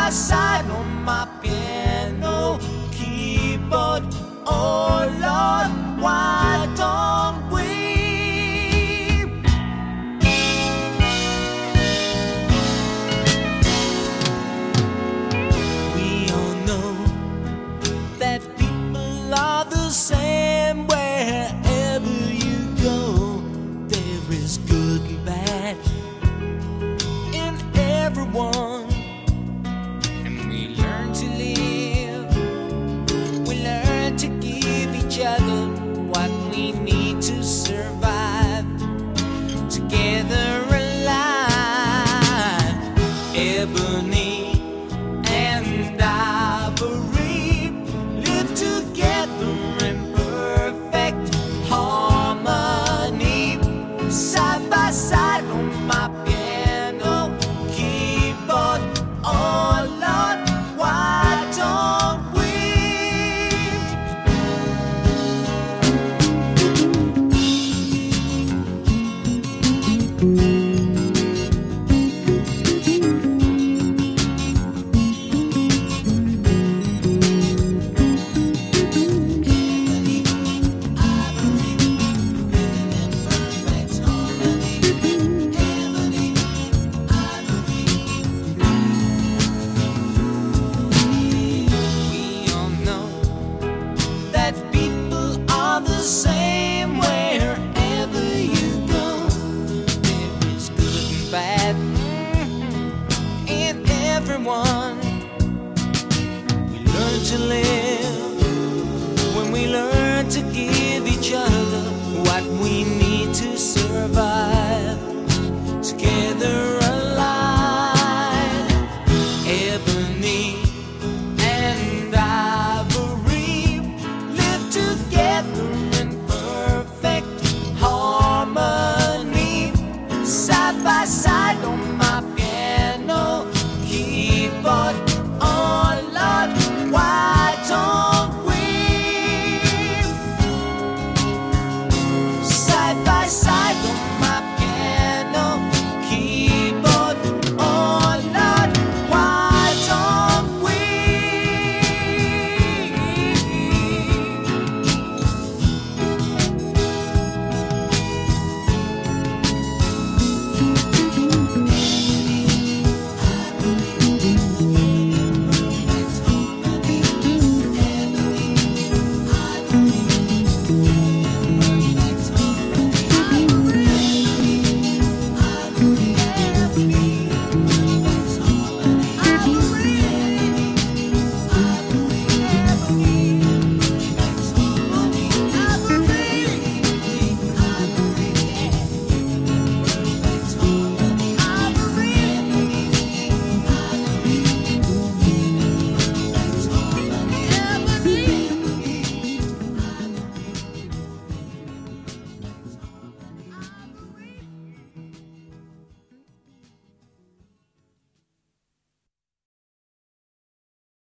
by side on my piano keyboard. Oh Lord, why don't we? We all know that people are the same wherever you go. There is good and bad in everyone, and we learn to live. We learn to give each other what we need to survive. Together alive, ebony and ivory live together in perfect harmony, side by side on my piano keyboard. Oh Lord, why don't we? Same wherever you go. There is good and bad in everyone. We learn to live when we learn to give each other what we need to survive. Together alive, ebony and ivory live together in perfect harmony, side by side on my